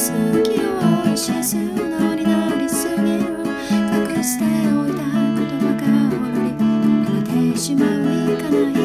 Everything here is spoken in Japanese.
好きを美味しい素直になりすぎる隠しておいた言葉がほろりこぼれてしまういかない